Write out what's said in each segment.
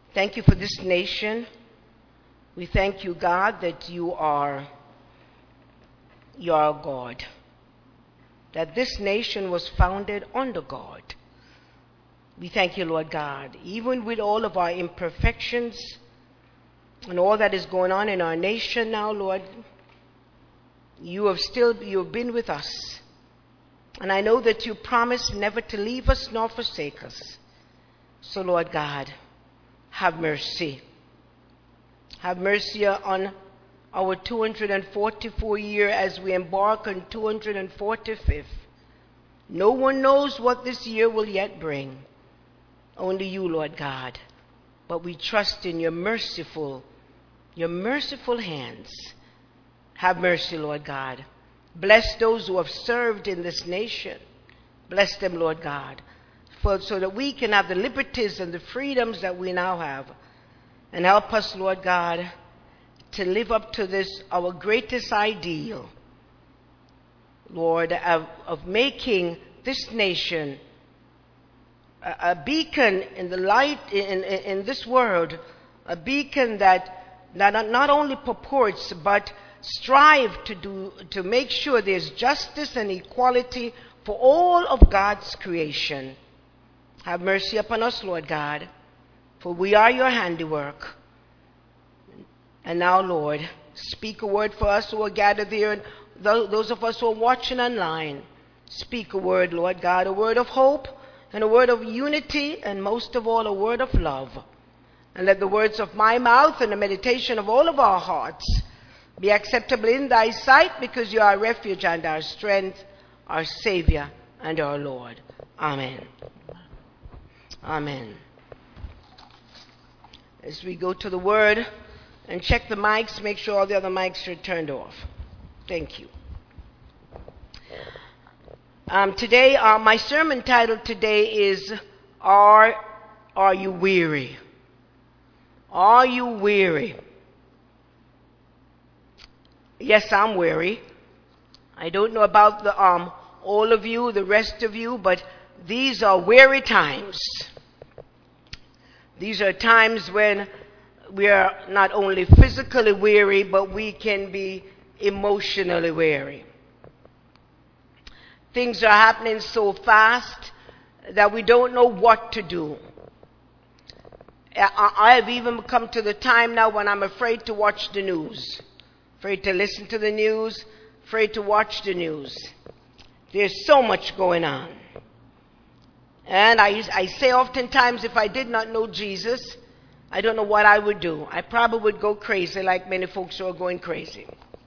Thank you for this nation. We thank you, God, that you are God. That this nation was founded under God. We thank you, Lord God, even with all of our imperfections and all that is going on in our nation now, Lord, you have been with us. And I know that you promised never to leave us nor forsake us. So, Lord God, have mercy. Have mercy on our 244 year as we embark on 245th. No one knows what this year will yet bring. Only you, Lord God. But we trust in your merciful hands. Have mercy, Lord God. Bless those who have served in this nation. Bless them, Lord God, so that we can have the liberties and the freedoms that we now have. And help us, Lord God, to live up to this, our greatest ideal, Lord, of making this nation a beacon in the light in this world, a beacon that not only purports but strive to make sure there's justice and equality for all of God's creation. Have mercy upon us, Lord God, for we are your handiwork. And now, Lord, speak a word for us who are gathered there, and those of us who are watching online. Speak a word, Lord God, a word of hope and a word of unity, and most of all, a word of love. And let the words of my mouth and the meditation of all of our hearts be acceptable in thy sight, because you are our refuge and our strength, our Savior and our Lord. Amen. Amen. As we go to the word, and check the mics, make sure all the other mics are turned off. Thank you. Today, my sermon title today is, Are You Weary? Are you weary? Yes, I'm weary. I don't know about all of you, the rest of you, but these are weary times. These are times when we are not only physically weary, but we can be emotionally weary. Things are happening so fast that we don't know what to do. I have even come to the time now when I'm afraid to watch the news, afraid to listen to the news, afraid to watch the news. There's so much going on. And I say oftentimes, if I did not know Jesus, I don't know what I would do. I probably would go crazy like many folks who are going crazy.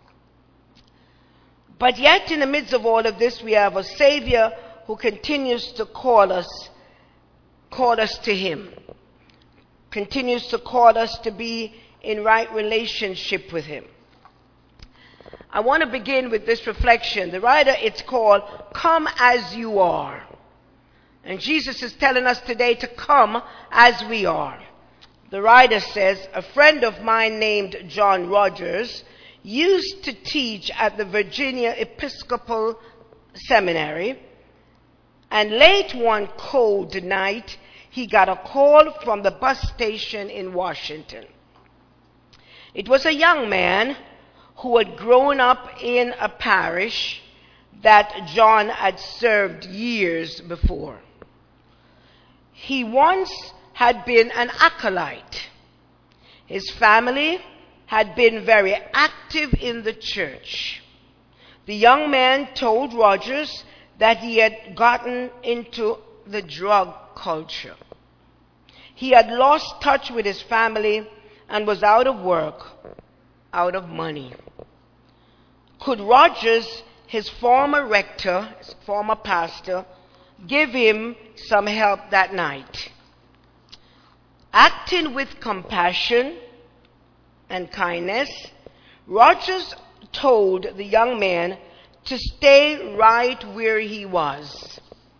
But yet, in the midst of all of this, we have a Savior who continues to call us to Him, continues to call us to be in right relationship with Him. I want to begin with this reflection. The writer, it's called, Come As You Are. And Jesus is telling us today to come as we are. The writer says, a friend of mine named John Rogers used to teach at the Virginia Episcopal Seminary, and late one cold night, he got a call from the bus station in Washington. It was a young man who had grown up in a parish that John had served years before. He once had been an acolyte. His family had been very active in the church. The young man told Rogers that he had gotten into the drug culture. He had lost touch with his family and was out of work, out of money. Could Rogers, his former rector, his former pastor, give him some help that night? Acting with compassion and kindness, Rogers told the young man to stay right where he was.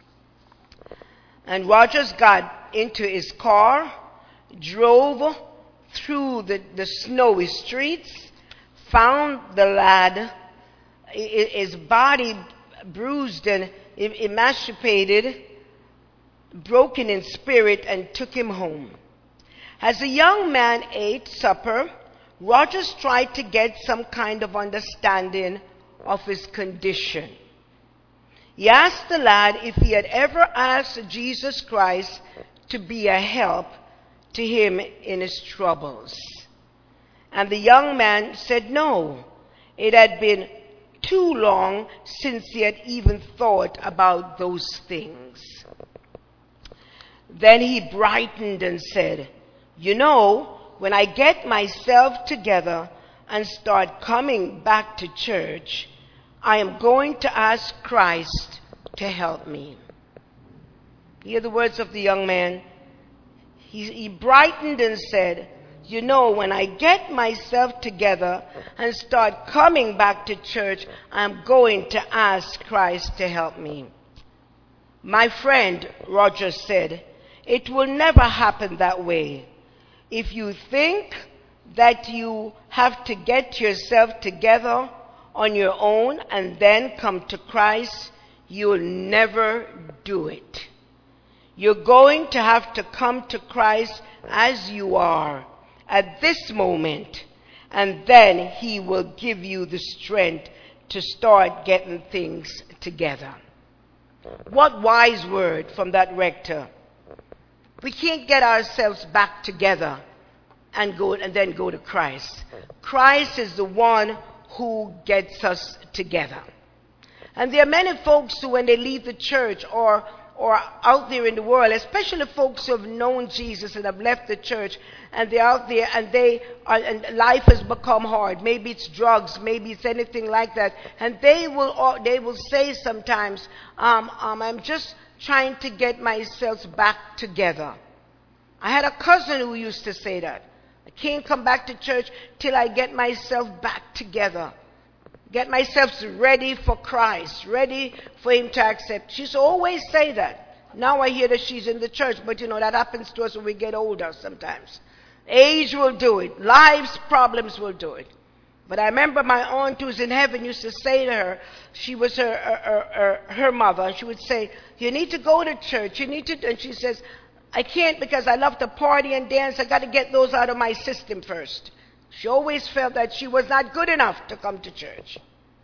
And Rogers got into his car, drove through the snowy streets, found the lad, his body bruised and emaciated, broken in spirit, and took him home. As the young man ate supper, Rogers tried to get some kind of understanding of his condition. He asked the lad if he had ever asked Jesus Christ to be a help to him in his troubles. And the young man said no. It had been too long since he had even thought about those things. Then he brightened and said, "You know, when I get myself together and start coming back to church, I am going to ask Christ to help me." Hear the words of the young man. He brightened and said, "You know, when I get myself together and start coming back to church, I'm going to ask Christ to help me." "My friend," Rogers said, "it will never happen that way. If you think that you have to get yourself together on your own and then come to Christ, you'll never do it. You're going to have to come to Christ as you are at this moment, and then he will give you the strength to start getting things together." What wise word from that rector. We can't get ourselves back together and then go to Christ. Christ is the one who gets us together. And there are many folks who, when they leave the church or out there in the world, especially folks who have known Jesus and have left the church, and they're out there and life has become hard. Maybe it's drugs, maybe it's anything like that. And they will say sometimes, "I'm just trying to get myself back together." I had a cousin who used to say that. "I can't come back to church till I get myself back together. Get myself ready for Christ, ready for him to accept." She used to always say that. Now I hear that she's in the church, but that happens to us when we get older sometimes. Age will do it. Life's problems will do it. But I remember my aunt who's in heaven used to say to her, she was her mother, she would say, "You need to go to church. You need to," and she says, "I can't because I love to party and dance. I got to get those out of my system first." She always felt that she was not good enough to come to church.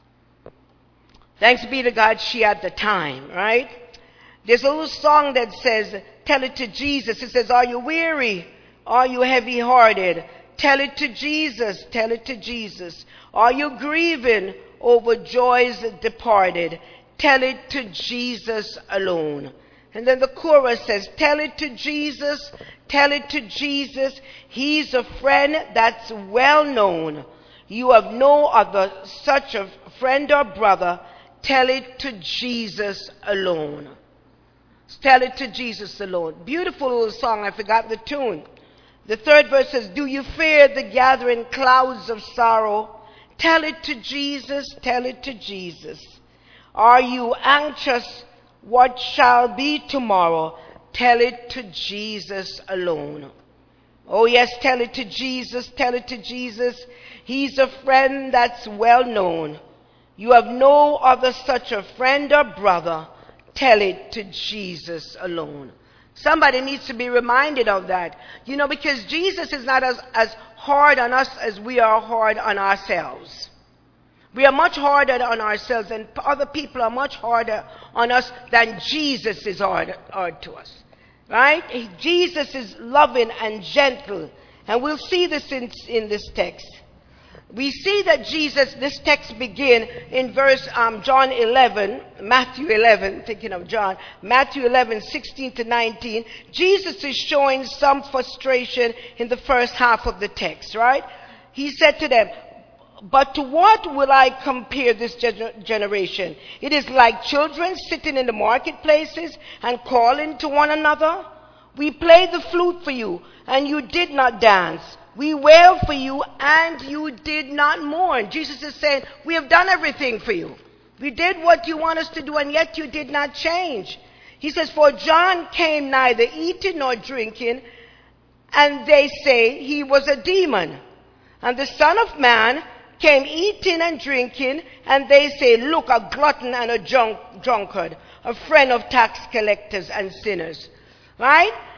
Thanks be to God, she had the time, right? There's a little song that says, "Tell it to Jesus." It says, "Are you weary? Are you heavy-hearted? Tell it to Jesus. Tell it to Jesus. Are you grieving over joys departed? Tell it to Jesus alone." And then the chorus says, "Tell it to Jesus, tell it to Jesus. He's a friend that's well known. You have no other such a friend or brother. Tell it to Jesus alone." Tell it to Jesus alone. Beautiful little song. I forgot the tune. The third verse says, "Do you fear the gathering clouds of sorrow? Tell it to Jesus, tell it to Jesus. Are you anxious what shall be tomorrow? Tell it to Jesus alone." Oh yes, tell it to Jesus, tell it to Jesus. He's a friend that's well known. You have no other such a friend or brother. Tell it to Jesus alone. Somebody needs to be reminded of that. Because Jesus is not as hard on us as we are hard on ourselves. We are much harder on ourselves, and other people are much harder on us than Jesus is hard to us. Right? Jesus is loving and gentle. And we'll see this in this text. We see that this text begin in verse Matthew 11, thinking of John, Matthew 11, 16 to 19. Jesus is showing some frustration in the first half of the text, right? He said to them, "But to what will I compare this generation? It is like children sitting in the marketplaces and calling to one another. We played the flute for you, and you did not dance. We wailed for you, and you did not mourn." Jesus is saying, we have done everything for you. We did what you want us to do, and yet you did not change. He says, "For John came neither eating nor drinking, and they say he was a demon. And the Son of Man came eating and drinking, and they say, look, a glutton and a drunkard, a friend of tax collectors and sinners." Right?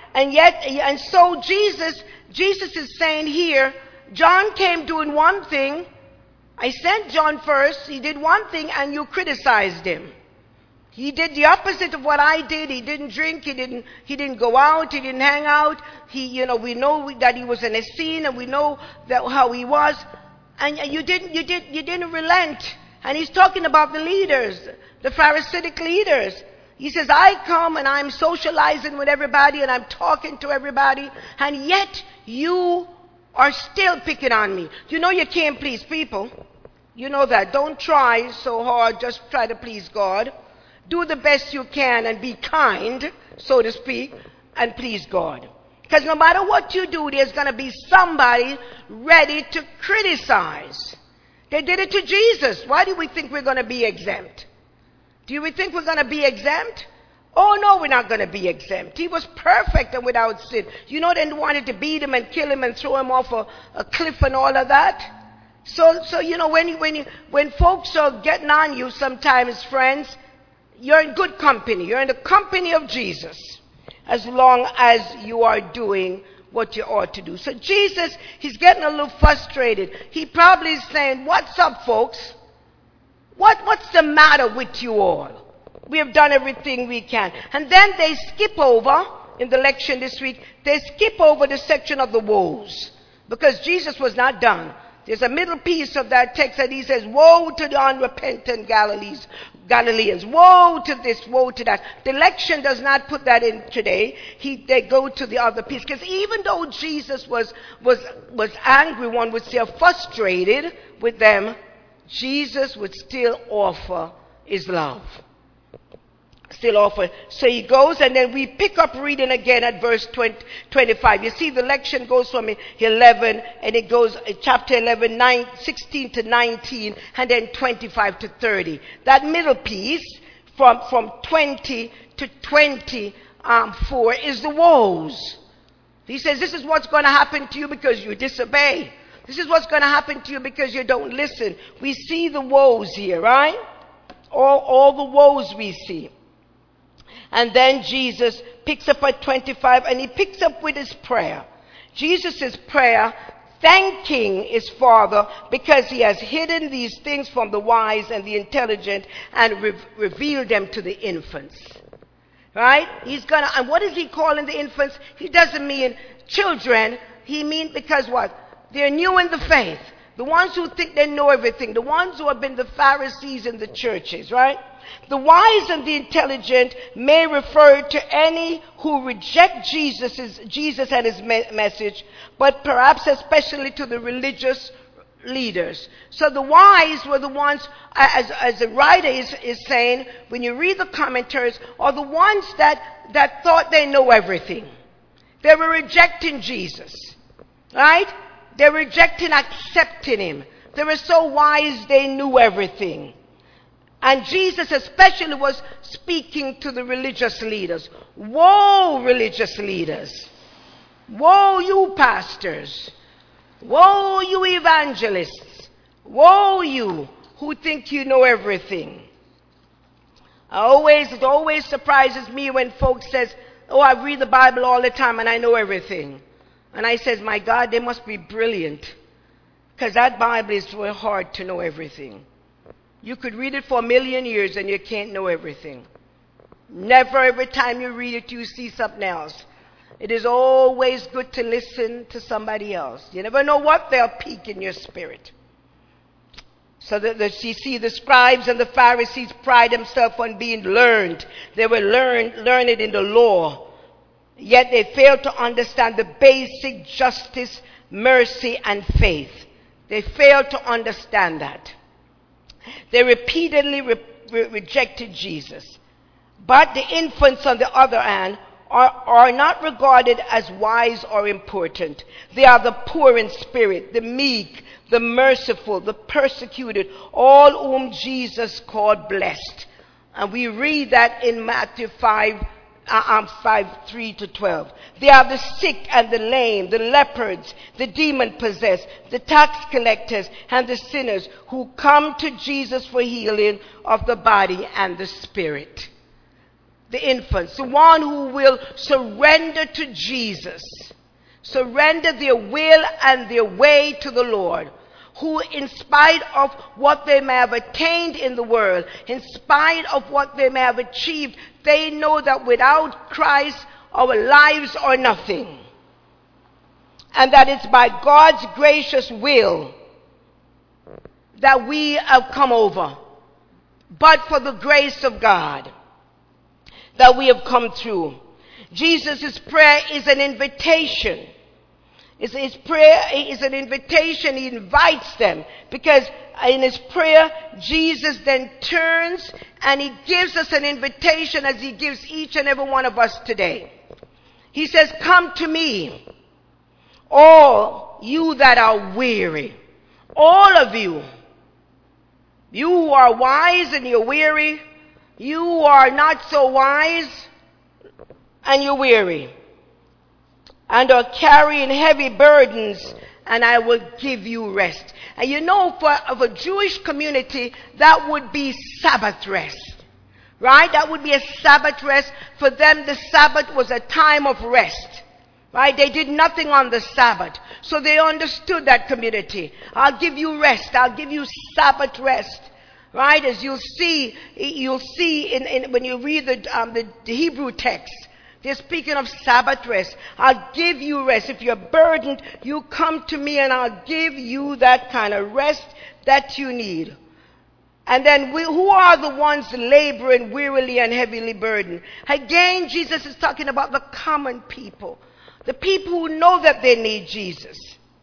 And so Jesus is saying here, John came doing one thing. I sent John first. He did one thing and you criticized him. He did the opposite of what I did. He didn't drink. He didn't go out. He didn't hang out. We know that he was in a scene, and we know that how he was. And you didn't relent. And he's talking about the leaders, the Pharisaic leaders. He says, I come and I'm socializing with everybody and I'm talking to everybody, and yet you are still picking on me. You know you can't please people. You know that. Don't try so hard. Just try to please God. Do the best you can and be kind, so to speak, and please God. Because no matter what you do, there's going to be somebody ready to criticize. They did it to Jesus. Why do we think we're going to be exempt? Do we think we're going to be exempt? Oh, no, we're not going to be exempt. He was perfect and without sin. You know, they wanted to beat him and kill him and throw him off a cliff and all of that. So you know, when folks are getting on you sometimes, friends, you're in good company. You're in the company of Jesus, as long as you are doing what you ought to do. So Jesus, he's getting a little frustrated. He probably is saying, what's up, folks? What's the matter with you all? We have done everything we can. And then they skip over, in the lecture this week, they skip over the section of the woes, because Jesus was not done. There's a middle piece of that text that he says, woe to the unrepentant Galileans. Woe to this, woe to that. The election does not put that in today. They go to the other piece. Because even though Jesus was angry, one would say frustrated with them, Jesus would still offer his love. Still offer. So he goes, and then we pick up reading again at verse 25. You see, the lection goes from 11, and it goes chapter 11, 16 to 19, and then 25 to 30. That middle piece from 20 to 24 is the woes. He says, this is what's going to happen to you because you disobey. This is what's going to happen to you because you don't listen. We see the woes here, right? All the woes we see. And then Jesus picks up at 25, and he picks up with his prayer. Jesus' prayer, thanking his Father because he has hidden these things from the wise and the intelligent and revealed them to the infants. Right? And what is he calling the infants? He doesn't mean children. He means because what? They're new in the faith. The ones who think they know everything. The ones who have been the Pharisees in the churches, right? The wise and the intelligent may refer to any who reject Jesus and his message, but perhaps especially to the religious leaders. So the wise were the ones, as the writer is saying, when you read the commentaries, are the ones that thought they know everything. They were rejecting Jesus, right? They were rejecting accepting him. They were so wise they knew everything. And Jesus especially was speaking to the religious leaders. Woe, religious leaders. Woe, you pastors. Woe, you evangelists. Woe, you who think you know everything. It always surprises me when folks says, oh, I read the Bible all the time and I know everything. And I says, my God, they must be brilliant. Because that Bible is very hard to know everything. You could read it for 1,000,000 years and you can't know everything. Never every time you read it you see something else. It is always good to listen to somebody else. You never know what they'll pique in your spirit. So you see, the scribes and the Pharisees pride themselves on being learned. They were learned in the law. Yet they failed to understand the basic justice, mercy, and faith. They failed to understand that. They repeatedly rejected Jesus. But the infants, on the other hand, are not regarded as wise or important. They are the poor in spirit, the meek, the merciful, the persecuted, all whom Jesus called blessed. And we read that in Matthew 5:3-12. They are the sick and the lame, the leopards, the demon-possessed, the tax collectors, and the sinners who come to Jesus for healing of the body and the spirit. the infants, the one who will surrender to Jesus, surrender their will and their way to the Lord, who in spite of what they may have attained in the world, in spite of what they may have achieved, they know that without Christ, our lives are nothing. And that it's by God's gracious will that we have come over. But for the grace of God that we have come through. Jesus' prayer is an invitation. His prayer is an invitation. He invites them, because in his prayer, Jesus then turns and he gives us an invitation, as he gives each and every one of us today. He says, "Come to me, all you that are weary." All of you. You who are wise and you're weary. You who are not so wise and you're weary, and are carrying heavy burdens, and I will give you rest. And you know, for a Jewish community, that would be Sabbath rest. Right? That would be a Sabbath rest. For them, the Sabbath was a time of rest. Right? They did nothing on the Sabbath. So they understood that community. I'll give you rest. I'll give you Sabbath rest. Right? As you'll see when you read the Hebrew text, they're speaking of Sabbath rest. I'll give you rest. If you're burdened, you come to me and I'll give you that kind of rest that you need. And then who are the ones laboring wearily and heavily burdened? Again, Jesus is talking about the common people. The people who know that they need Jesus.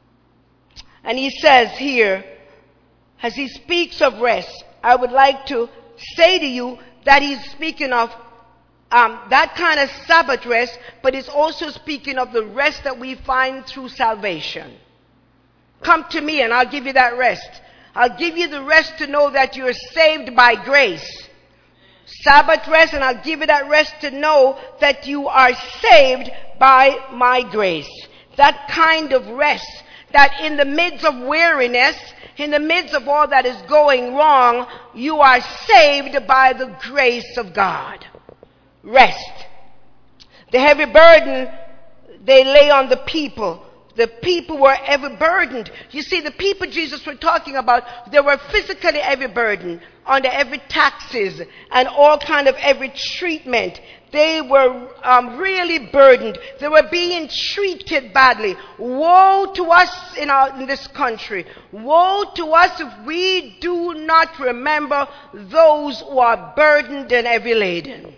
And he says here, as he speaks of rest, I would like to say to you that he's speaking of that kind of Sabbath rest, but he's also speaking of the rest that we find through salvation. Come to me and I'll give you that rest. I'll give you the rest to know that you're saved by grace. Sabbath rest, and I'll give you that rest to know that you are saved by my grace. That kind of rest, that in the midst of weariness, in the midst of all that is going wrong, you are saved by the grace of God. Rest. The heavy burden they lay on the people. The people were heavy burdened. You see, the people Jesus was talking about, they were physically heavy burdened under every taxes and all kind of every treatment. They were really burdened. They were being treated badly. Woe to us in this country. Woe to us if we do not remember those who are burdened and heavy laden.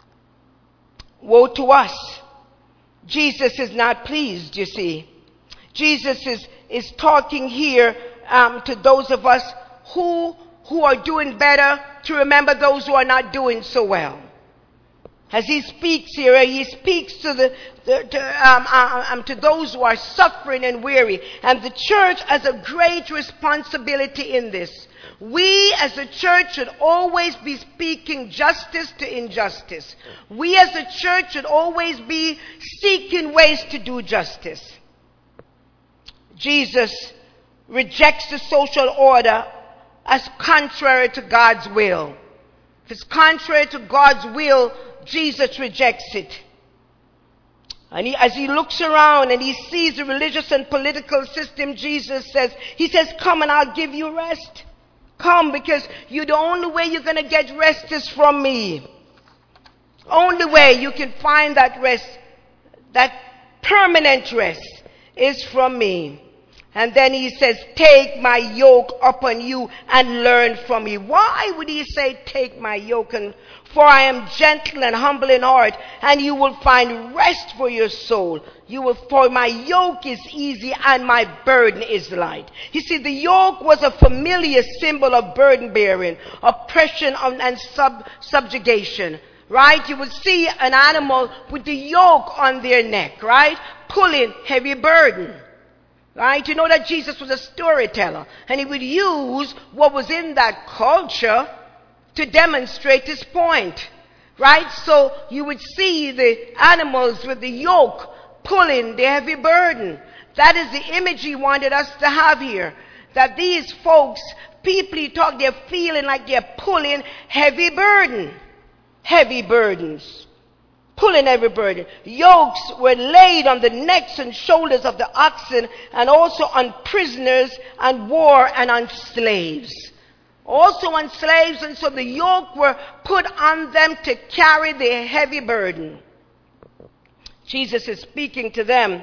Woe to us. Jesus is not pleased, you see. Jesus is talking here to those of us who are doing better, to remember those who are not doing so well. As he speaks here, he speaks to those who are suffering and weary. And the church has a great responsibility in this. We as a church should always be speaking justice to injustice. We as a church should always be seeking ways to do justice. Jesus rejects the social order as contrary to God's will. If it's contrary to God's will, Jesus rejects it. And as he looks around and he sees the religious and political system, Jesus says, come and I'll give you rest. Come, because the only way you're going to get rest is from me. Only way you can find that rest, that permanent rest, is from me. And then he says, take my yoke upon you and learn from me. Why would he say, take my yoke? For I am gentle and humble in heart, and you will find rest for your soul. For my yoke is easy and my burden is light. You see, the yoke was a familiar symbol of burden bearing, oppression and subjugation. Right? You would see an animal with the yoke on their neck, right? Pulling heavy burden. Right? You know that Jesus was a storyteller, and he would use what was in that culture to demonstrate his point. Right? So you would see the animals with the yoke pulling the heavy burden. That is the image he wanted us to have here. That these folks, people he talk, they're feeling like they're pulling heavy burden. heavy burdens. Pulling every burden. Yokes were laid on the necks and shoulders of the oxen, and also on prisoners and war and on slaves. Also on slaves, and so the yoke were put on them to carry their heavy burden. Jesus is speaking to them.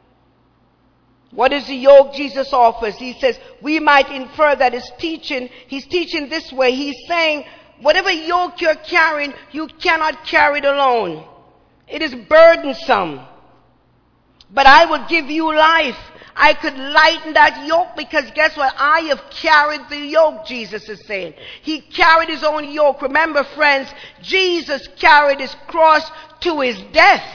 What is the yoke Jesus offers? He says, we might infer that he's teaching this way. He's saying, whatever yoke you're carrying, you cannot carry it alone. It is burdensome. But I will give you life. I could lighten that yoke, because guess what? I have carried the yoke, Jesus is saying. He carried his own yoke. Remember, friends, Jesus carried his cross to his death.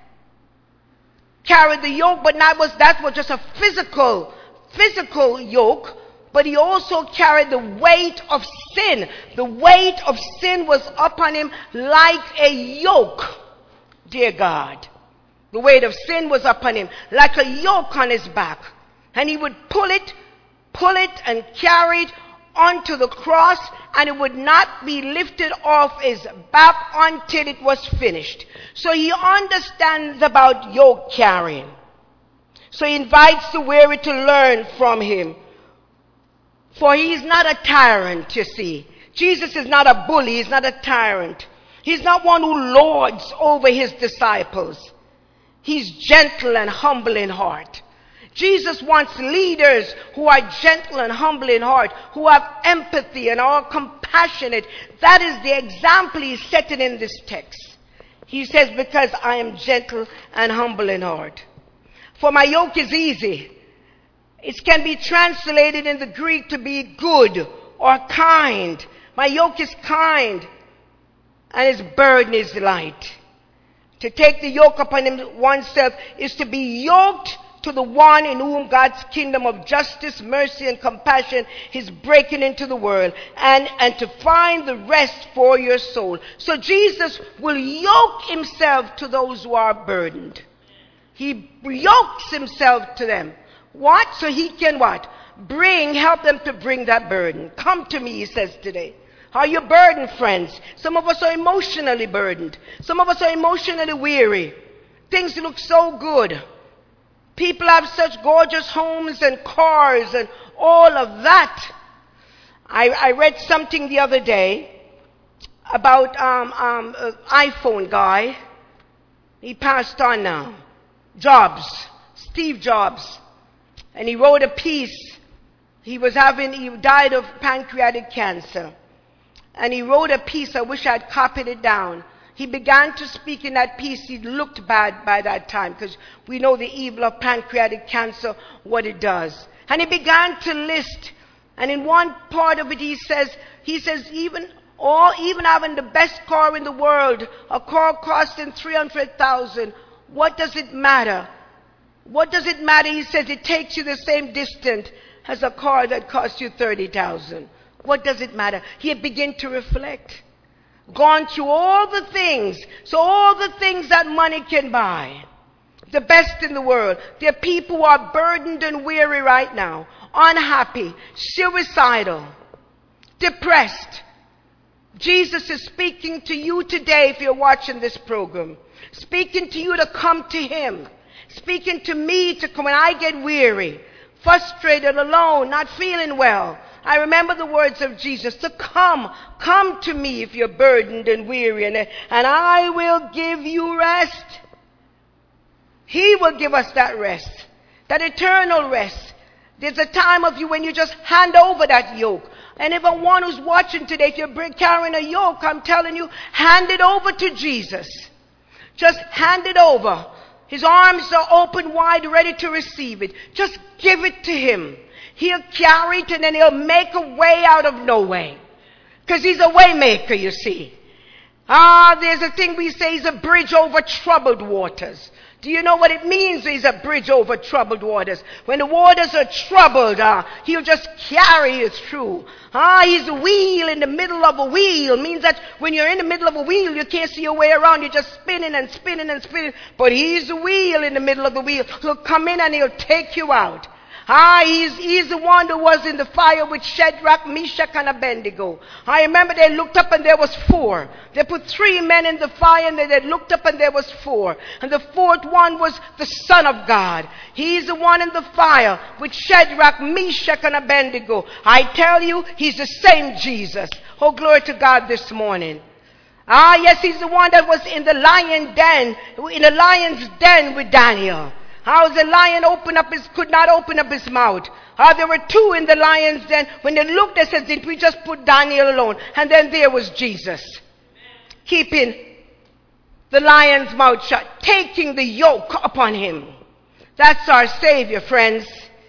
Carried the yoke, but that was just a physical yoke. But he also carried the weight of sin. The weight of sin was upon him like a yoke. Dear God, the weight of sin was upon him like a yoke on his back. And he would pull it and carry it onto the cross, and it would not be lifted off his back until it was finished. So he understands about yoke carrying. So he invites the weary to learn from him. For he is not a tyrant, you see. Jesus is not a bully. He's not a tyrant. He's not one who lords over his disciples. He's gentle and humble in heart. Jesus wants leaders who are gentle and humble in heart, who have empathy and are compassionate. That is the example he's setting in this text. He says, because I am gentle and humble in heart. For my yoke is easy. It can be translated in the Greek to be good or kind. My yoke is kind, and his burden is light. To take the yoke upon oneself is to be yoked to the one in whom God's kingdom of justice, mercy, and compassion is breaking into the world, and to find the rest for your soul. So Jesus will yoke himself to those who are burdened. He yokes himself to them. What? So he can what? Help them to bring that burden. Come to me, he says today. Are you burdened, friends? Some of us are emotionally burdened. Some of us are emotionally weary. Things look so good. People have such gorgeous homes and cars and all of that. I read something the other day about an iPhone guy. He passed on now. Steve Jobs. And he wrote a piece. He died of pancreatic cancer. And he wrote a piece. I wish I'd copied it down. He began to speak in that piece. He looked bad by that time, because we know the evil of pancreatic cancer, what it does. And he began to list. And in one part of it he says even having the best car in the world, a car costing $300,000, what does it matter? What does it matter? He says it takes you the same distance as a car that costs you $30,000. What does it matter? He had begun to reflect. Gone through all the things. So all the things that money can buy. The best in the world. There are people who are burdened and weary right now. Unhappy. Suicidal. Depressed. Jesus is speaking to you today if you're watching this program. Speaking to you to come to him. Speaking to me to come when I get weary. Frustrated, alone, not feeling well. I remember the words of Jesus to come to me if you're burdened and weary, and I will give you rest. He will give us that rest, that eternal rest. There's a time of you when you just hand over that yoke. And everyone who's watching today, if you're carrying a yoke, I'm telling you, hand it over to Jesus. Just hand it over. His arms are open wide, ready to receive it. Just give it to him. He'll carry it, and then he'll make a way out of no way. Because he's a way maker, you see. There's a thing we say, he's a bridge over troubled waters. Do you know what it means? He's a bridge over troubled waters. When the waters are troubled, he'll just carry you through. He's a wheel in the middle of a wheel. Means that when you're in the middle of a wheel, you can't see your way around. You're just spinning and spinning and spinning. But he's a wheel in the middle of the wheel. He'll come in and he'll take you out. He's the one who was in the fire with Shadrach, Meshach, and Abednego. I remember they looked up and there was 4. They put 3 men in the fire and they looked up and there was 4. And the 4th one was the Son of God. He's the one in the fire with Shadrach, Meshach, and Abednego. I tell you, he's the same Jesus. Oh, glory to God this morning. Yes, he's the one that was in the lion's den with Daniel. How the lion could not open up his mouth. There were 2 in the lion's den. When they looked, they said, did we just put Daniel alone? And then there was Jesus, keeping the lion's mouth shut, taking the yoke upon him. That's our Savior, friends.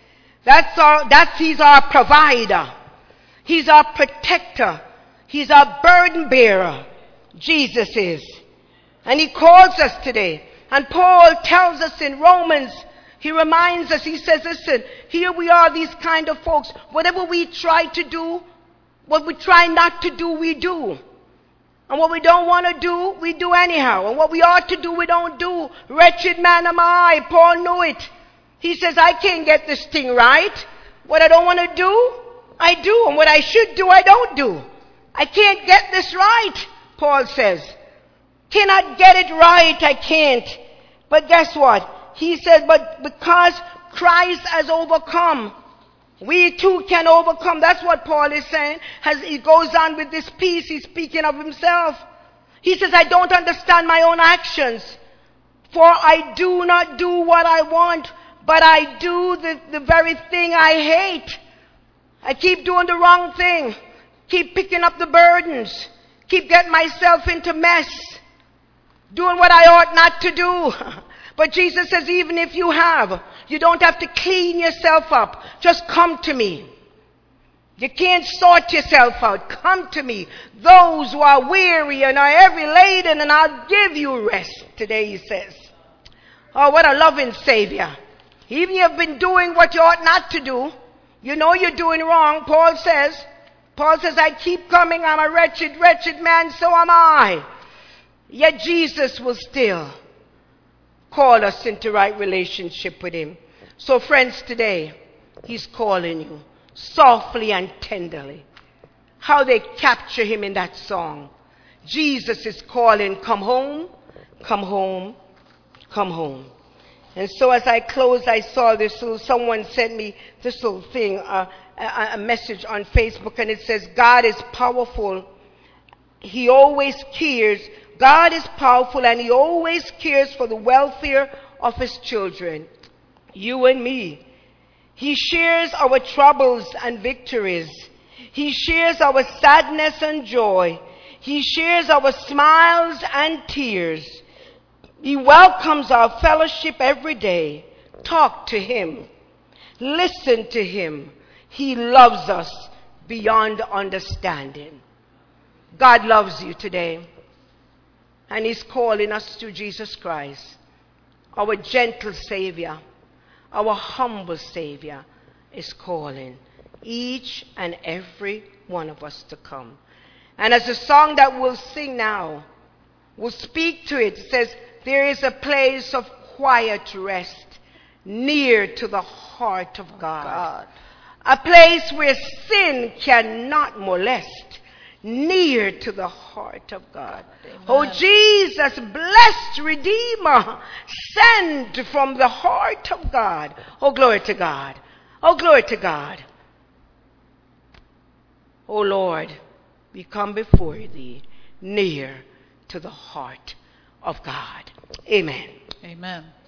He's our provider. He's our protector. He's our burden bearer. Jesus is. And he calls us today. And Paul tells us in Romans, he reminds us, he says, listen, here we are, these kind of folks. Whatever we try to do, what we try not to do, we do. And what we don't want to do, we do anyhow. And what we ought to do, we don't do. Wretched man am I. Paul knew it. He says, I can't get this thing right. What I don't want to do, I do. And what I should do, I don't do. I can't get this right, Paul says. Cannot get it right, I can't. But guess what? He said, but because Christ has overcome, we too can overcome. That's what Paul is saying. As he goes on with this piece, he's speaking of himself. He says, I don't understand my own actions, for I do not do what I want, but I do the very thing I hate. I keep doing the wrong thing. Keep picking up the burdens. Keep getting myself into mess. Doing what I ought not to do. But Jesus says, even if you don't have to clean yourself up. Just come to me. You can't sort yourself out. Come to me. Those who are weary and are heavy laden, and I'll give you rest. Today he says. Oh, what a loving Savior. Even if you've been doing what you ought not to do. You know you're doing wrong. Paul says, I keep coming. I'm a wretched, wretched man. So am I. Yet Jesus will still call us into right relationship with him. So friends, today, he's calling you softly and tenderly. How they capture him in that song. Jesus is calling, come home, come home, come home. And so as I closed, I saw someone sent me this little thing, a message on Facebook, and it says, God is powerful. He always cares. God is powerful and he always cares for the welfare of his children, you and me. He shares our troubles and victories. He shares our sadness and joy. He shares our smiles and tears. He welcomes our fellowship every day. Talk to him. Listen to him. He loves us beyond understanding. God loves you today. And he's calling us to Jesus Christ, our gentle Savior, our humble Savior is calling each and every one of us to come. And as the song that we'll sing now will speak to it, it says, there is a place of quiet rest near to the heart of God. A place where sin cannot molest. Near to the heart of God. Amen. Oh, Jesus, blessed Redeemer, sent from the heart of God. Oh, glory to God. Oh, glory to God. Oh, Lord, we come before thee, near to the heart of God. Amen. Amen.